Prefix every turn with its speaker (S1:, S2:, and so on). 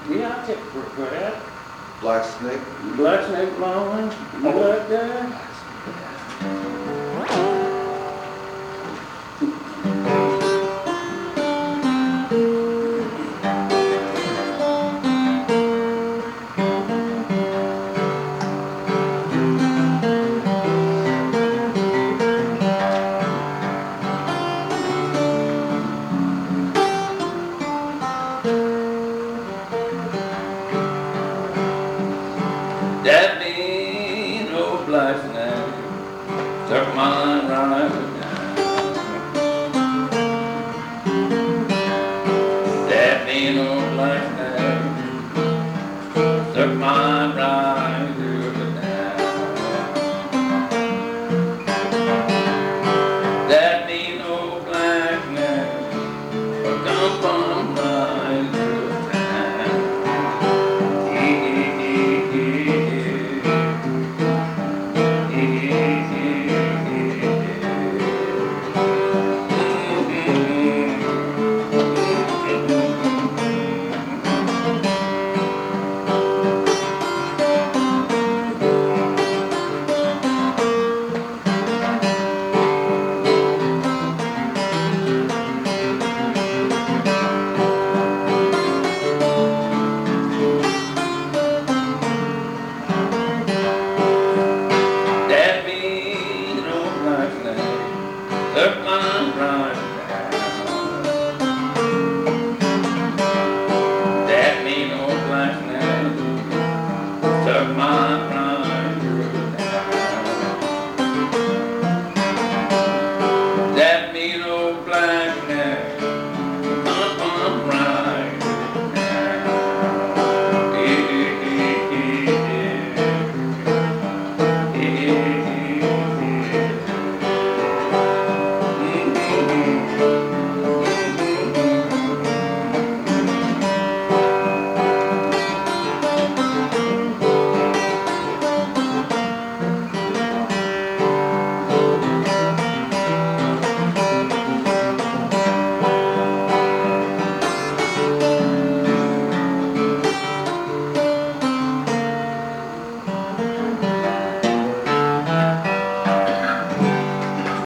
S1: Yeah, I checked for crab.
S2: Black snake?
S1: Black snake bone. You like that? That mean old black snake took mine right down. That mean old black snake took mine right